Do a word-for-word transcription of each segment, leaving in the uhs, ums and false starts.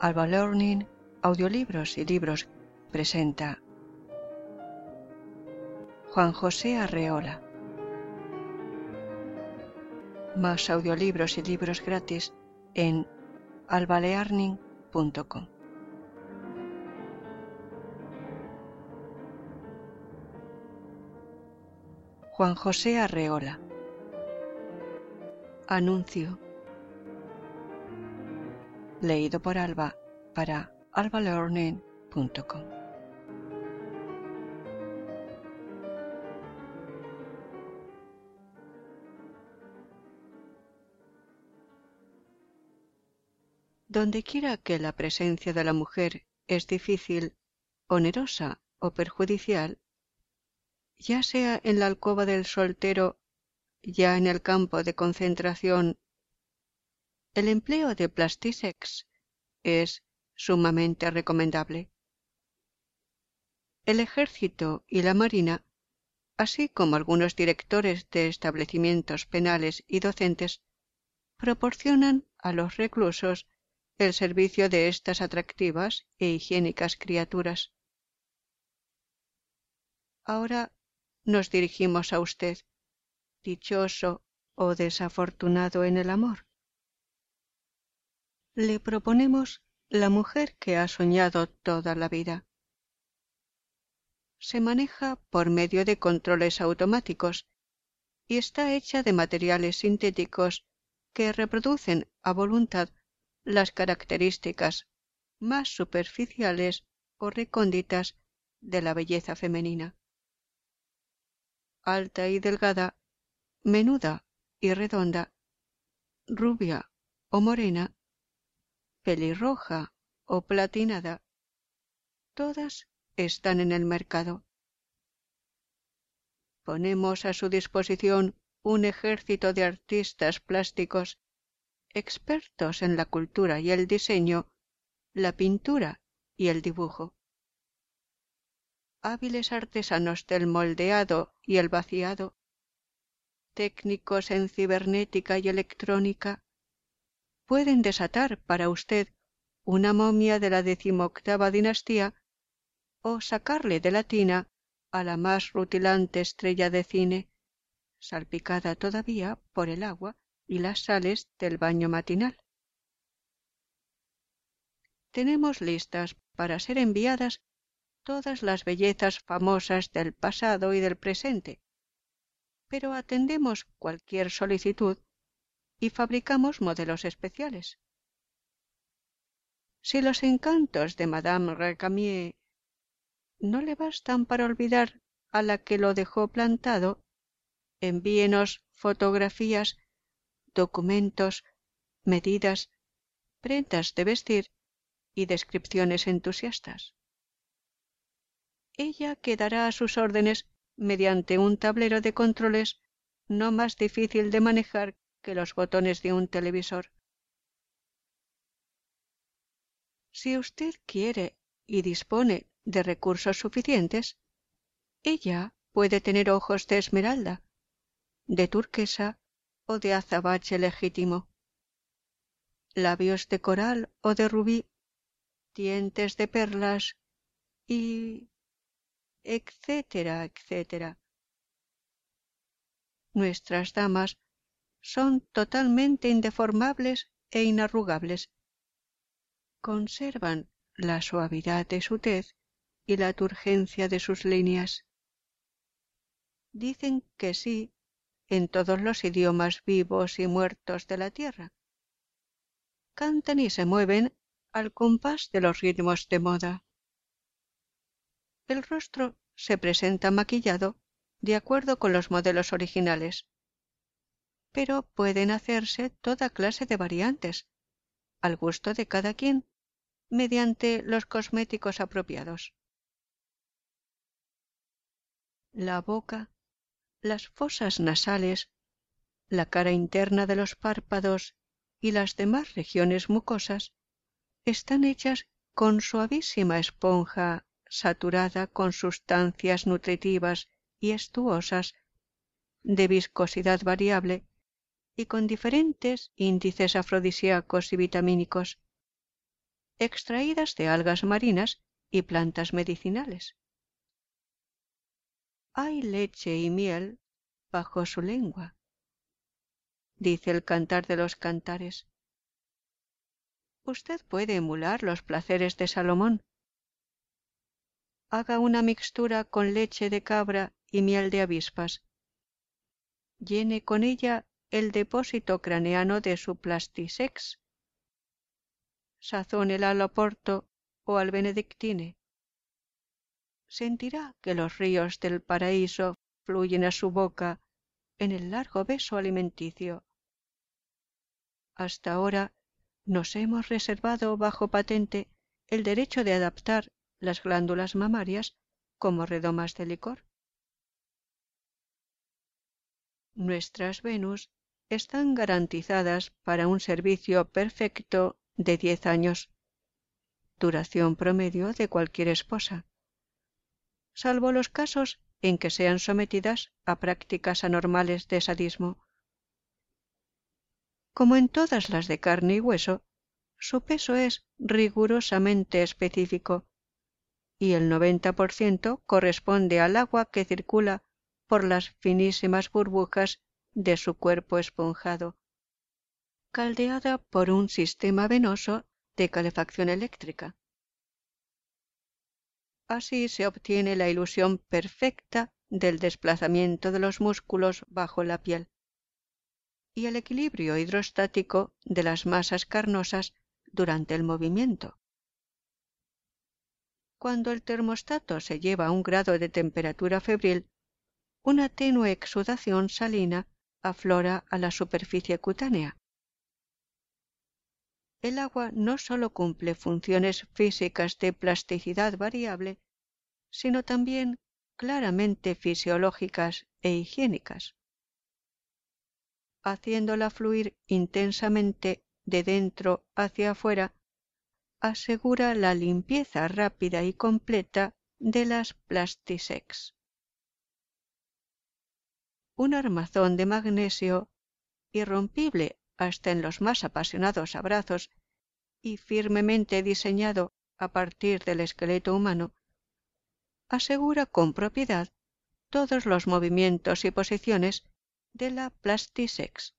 Alba Learning, Audiolibros y Libros presenta Juan José Arreola. Más audiolibros y libros gratis en alba learning punto com. Juan José Arreola. Anuncio. Leído por Alba para alba learning punto com. Dondequiera que la presencia de la mujer es difícil, onerosa o perjudicial, ya sea en la alcoba del soltero, ya en el campo de concentración, el empleo de Plastisex es sumamente recomendable. El ejército y la marina, así como algunos directores de establecimientos penales y docentes, proporcionan a los reclusos el servicio de estas atractivas e higiénicas criaturas. Ahora nos dirigimos a usted, dichoso o desafortunado en el amor. Le proponemos la mujer que ha soñado toda la vida. Se maneja por medio de controles automáticos y está hecha de materiales sintéticos que reproducen a voluntad las características más superficiales o recónditas de la belleza femenina. Alta y delgada, menuda y redonda, rubia o morena, pelirroja o platinada, todas están en el mercado. Ponemos a su disposición un ejército de artistas plásticos, expertos en la cultura y el diseño, la pintura y el dibujo. Hábiles artesanos del moldeado y el vaciado, técnicos en cibernética y electrónica, pueden desatar para usted una momia de la decimoctava dinastía o sacarle de la tina a la más rutilante estrella de cine, salpicada todavía por el agua y las sales del baño matinal. Tenemos listas para ser enviadas todas las bellezas famosas del pasado y del presente, pero atendemos cualquier solicitud y fabricamos modelos especiales. Si los encantos de Madame Récamier no le bastan para olvidar a la que lo dejó plantado, envíenos fotografías, documentos, medidas, prendas de vestir y descripciones entusiastas. Ella quedará a sus órdenes mediante un tablero de controles no más difícil de manejar que los botones de un televisor. Si usted quiere y dispone de recursos suficientes, ella puede tener ojos de esmeralda, de turquesa o de azabache legítimo, labios de coral o de rubí, dientes de perlas y etcétera, etcétera. Nuestras damas son totalmente indeformables e inarrugables. Conservan la suavidad de su tez y la turgencia de sus líneas. Dicen que sí en todos los idiomas vivos y muertos de la tierra. Cantan y se mueven al compás de los ritmos de moda. El rostro se presenta maquillado de acuerdo con los modelos originales, pero pueden hacerse toda clase de variantes, al gusto de cada quien, mediante los cosméticos apropiados. La boca, las fosas nasales, la cara interna de los párpados y las demás regiones mucosas están hechas con suavísima esponja saturada con sustancias nutritivas y estuosas de viscosidad variable y con diferentes índices afrodisíacos y vitamínicos. extraídas de algas marinas y plantas medicinales. Hay leche y miel bajo su lengua, dice el Cantar de los Cantares. Usted puede emular los placeres de Salomón. Haga una mixtura con leche de cabra y miel de avispas. Llene con ella el depósito craneano de su plastisex. Sazónela al Oporto o al benedictine. Sentirá que los ríos del paraíso fluyen a su boca en el largo beso alimenticio. Hasta ahora nos hemos reservado bajo patente el derecho de adaptar las glándulas mamarias como redomas de licor. Nuestras Venus están garantizadas para un servicio perfecto de diez años, duración promedio de cualquier esposa, salvo los casos en que sean sometidas a prácticas anormales de sadismo. Como en todas las de carne y hueso, su peso es rigurosamente específico y el noventa por ciento corresponde al agua que circula por las finísimas burbujas de su cuerpo esponjado, caldeada por un sistema venoso de calefacción eléctrica. Así se obtiene la ilusión perfecta del desplazamiento de los músculos bajo la piel y el equilibrio hidrostático de las masas carnosas durante el movimiento. Cuando el termostato se lleva a un grado de temperatura febril, una tenue exudación salina aflora a la superficie cutánea. El agua no sólo cumple funciones físicas de plasticidad variable, sino también claramente fisiológicas e higiénicas. Haciéndola fluir intensamente de dentro hacia afuera, asegura la limpieza rápida y completa de las plastisex. Un armazón de magnesio, irrompible hasta en los más apasionados abrazos y firmemente diseñado a partir del esqueleto humano, asegura con propiedad todos los movimientos y posiciones de la plastisex.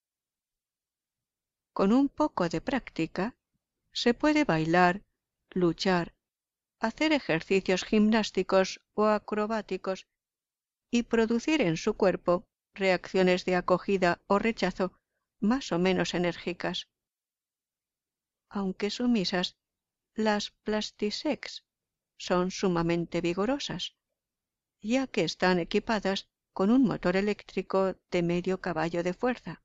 Con un poco de práctica, se puede bailar, luchar, hacer ejercicios gimnásticos o acrobáticos y producir en su cuerpo reacciones de acogida o rechazo más o menos enérgicas. Aunque sumisas, las plastisex son sumamente vigorosas, ya que están equipadas con un motor eléctrico de medio caballo de fuerza.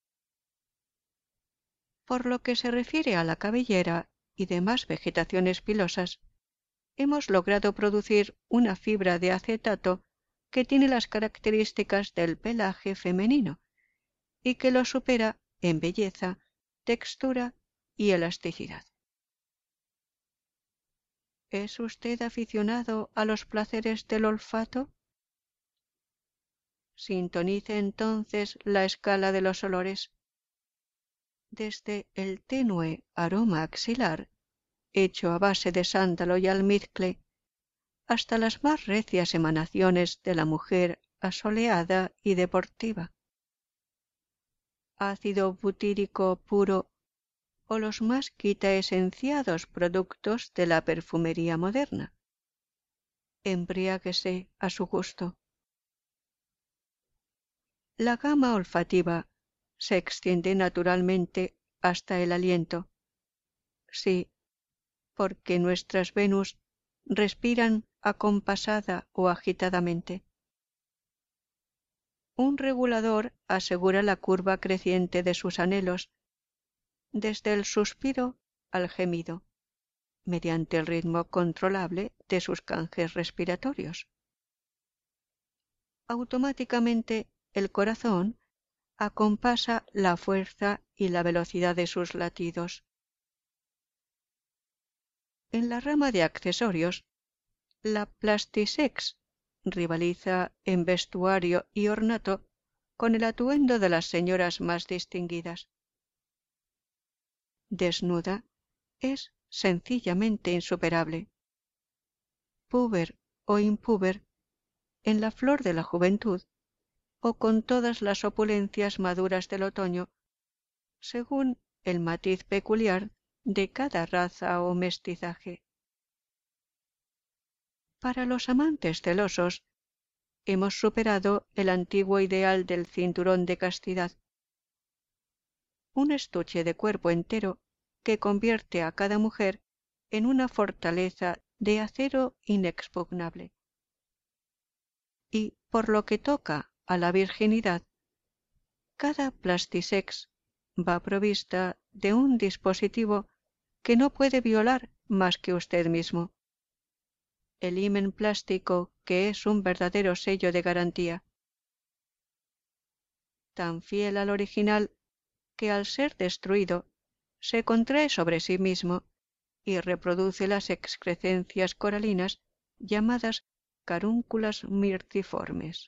Por lo que se refiere a la cabellera y demás vegetaciones pilosas, hemos logrado producir una fibra de acetato que tiene las características del pelaje femenino y que lo supera en belleza, textura y elasticidad. ¿Es usted aficionado a los placeres del olfato? Sintonice entonces la escala de los olores. Desde el tenue aroma axilar, hecho a base de sándalo y almizcle, hasta las más recias emanaciones de la mujer asoleada y deportiva. Ácido butírico puro o los más quitaesenciados productos de la perfumería moderna. Embriáguese a su gusto. La gama olfativa se extiende naturalmente hasta el aliento. Sí, porque nuestras Venus respiran acompasada o agitadamente. Un regulador asegura la curva creciente de sus anhelos, desde el suspiro al gemido, mediante el ritmo controlable de sus canjes respiratorios. Automáticamente el corazón acompasa la fuerza y la velocidad de sus latidos. En la rama de accesorios, la plastisex rivaliza en vestuario y ornato con el atuendo de las señoras más distinguidas. Desnuda, es sencillamente insuperable. Puber o impúber, en la flor de la juventud, o con todas las opulencias maduras del otoño, según el matiz peculiar de cada raza o mestizaje. Para los amantes celosos, hemos superado el antiguo ideal del cinturón de castidad, un estuche de cuerpo entero que convierte a cada mujer en una fortaleza de acero inexpugnable. Y por lo que toca a la virginidad, cada plastisex va provista de un dispositivo que no puede violar más que usted mismo, el himen plástico, que es un verdadero sello de garantía, tan fiel al original que al ser destruido se contrae sobre sí mismo y reproduce las excrescencias coralinas llamadas carúnculas mirciformes.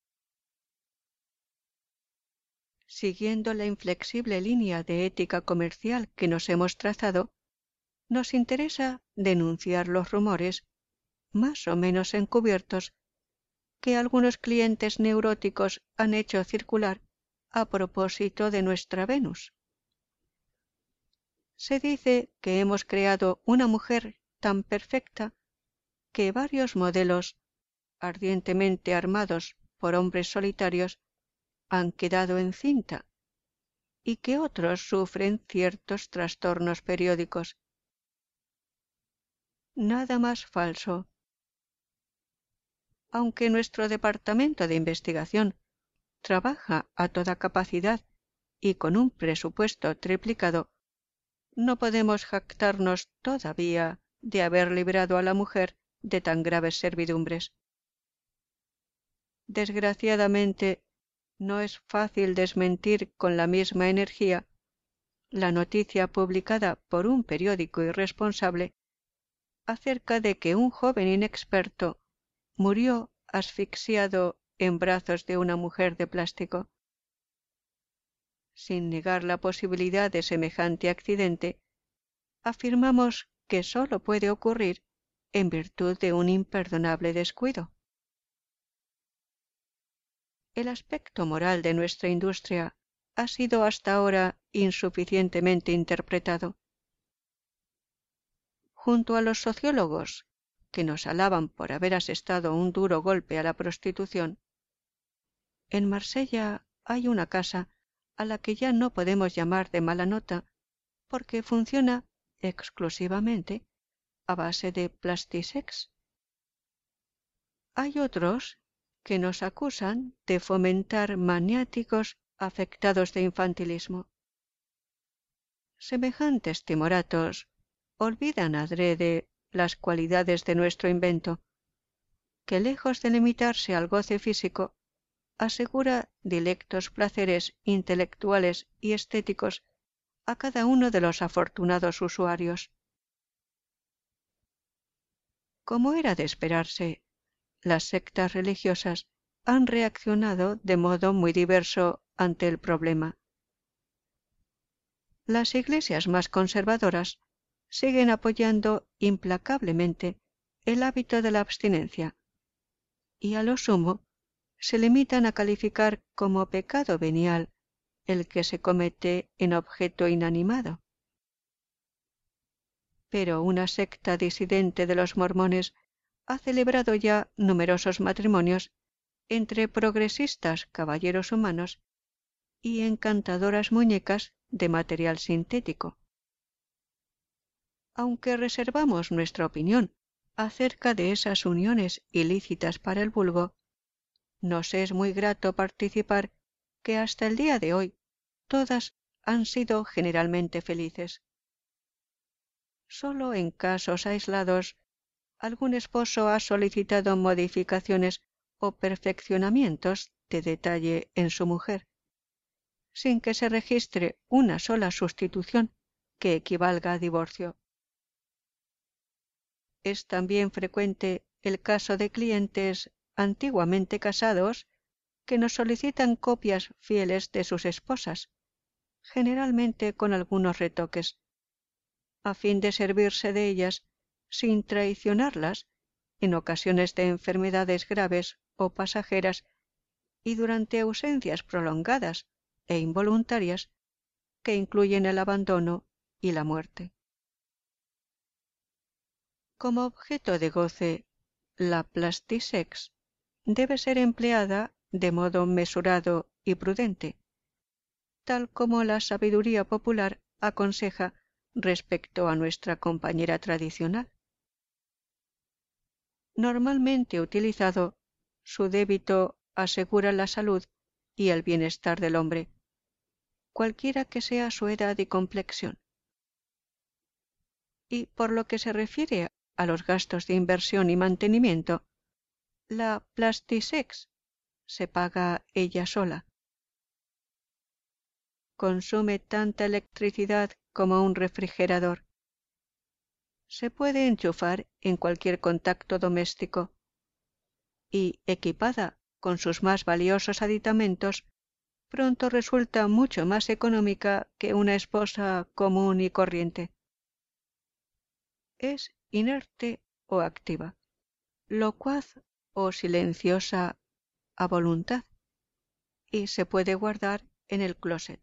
Siguiendo la inflexible línea de ética comercial que nos hemos trazado, nos interesa denunciar los rumores, más o menos encubiertos, que algunos clientes neuróticos han hecho circular a propósito de nuestra Venus. Se dice que hemos creado una mujer tan perfecta que varios modelos, ardientemente armados por hombres solitarios, han quedado encinta, y que otros sufren ciertos trastornos periódicos. Nada más falso. Aunque nuestro departamento de investigación trabaja a toda capacidad y con un presupuesto triplicado, no podemos jactarnos todavía de haber librado a la mujer de tan graves servidumbres. Desgraciadamente, no es fácil desmentir con la misma energía la noticia publicada por un periódico irresponsable acerca de que un joven inexperto murió asfixiado en brazos de una mujer de plástico. Sin negar la posibilidad de semejante accidente, afirmamos que sólo puede ocurrir en virtud de un imperdonable descuido. El aspecto moral de nuestra industria ha sido hasta ahora insuficientemente interpretado. Junto a los sociólogos, que nos alaban por haber asestado un duro golpe a la prostitución, en Marsella hay una casa a la que ya no podemos llamar de mala nota porque funciona exclusivamente a base de plastisex. Hay otros que nos acusan de fomentar maniáticos afectados de infantilismo. Semejantes timoratos olvidan adrede las cualidades de nuestro invento, que lejos de limitarse al goce físico, asegura dilectos placeres intelectuales y estéticos a cada uno de los afortunados usuarios. Como era de esperarse, las sectas religiosas han reaccionado de modo muy diverso ante el problema. Las iglesias más conservadoras siguen apoyando implacablemente el hábito de la abstinencia y a lo sumo se limitan a calificar como pecado venial el que se comete en objeto inanimado. Pero una secta disidente de los mormones ha celebrado ya numerosos matrimonios entre progresistas caballeros humanos y encantadoras muñecas de material sintético. Aunque reservamos nuestra opinión acerca de esas uniones ilícitas para el vulgo, nos es muy grato participar que hasta el día de hoy todas han sido generalmente felices. Solo en casos aislados algún esposo ha solicitado modificaciones o perfeccionamientos de detalle en su mujer, sin que se registre una sola sustitución que equivalga a divorcio. Es también frecuente el caso de clientes antiguamente casados que nos solicitan copias fieles de sus esposas, generalmente con algunos retoques, a fin de servirse de ellas sin traicionarlas en ocasiones de enfermedades graves o pasajeras y durante ausencias prolongadas e involuntarias que incluyen el abandono y la muerte. Como objeto de goce, la plastisex debe ser empleada de modo mesurado y prudente, tal como la sabiduría popular aconseja respecto a nuestra compañera tradicional. Normalmente utilizado, su débito asegura la salud y el bienestar del hombre, cualquiera que sea su edad y complexión. Y por lo que se refiere a los gastos de inversión y mantenimiento, la plastisex se paga ella sola. Consume tanta electricidad como un refrigerador. Se puede enchufar en cualquier contacto doméstico y, equipada con sus más valiosos aditamentos, pronto resulta mucho más económica que una esposa común y corriente. Es inerte o activa, locuaz o silenciosa a voluntad, y se puede guardar en el closet.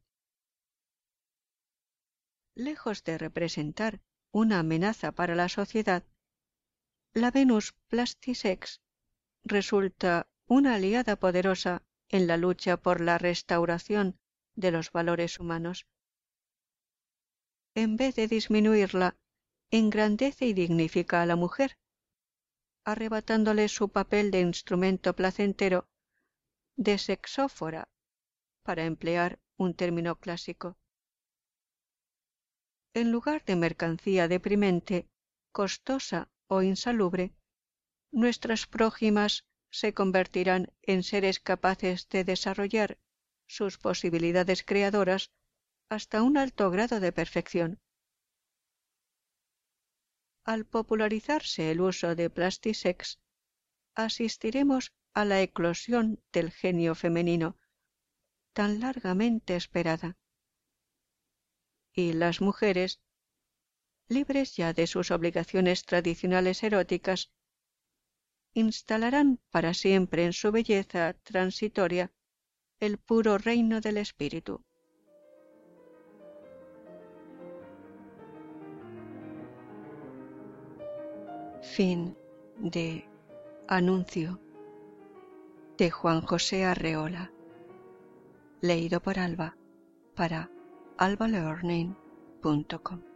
Lejos de representar una amenaza para la sociedad, la Venus plastisex resulta una aliada poderosa en la lucha por la restauración de los valores humanos. En vez de disminuirla, engrandece y dignifica a la mujer, arrebatándole su papel de instrumento placentero, de sexófora, para emplear un término clásico. En lugar de mercancía deprimente, costosa o insalubre, nuestras prójimas se convertirán en seres capaces de desarrollar sus posibilidades creadoras hasta un alto grado de perfección. Al popularizarse el uso de plastisex, asistiremos a la eclosión del genio femenino, tan largamente esperada. Y las mujeres, libres ya de sus obligaciones tradicionales eróticas, instalarán para siempre en su belleza transitoria el puro reino del espíritu. Fin de Anuncio de Juan José Arreola, leído por Alba para alba learning punto com.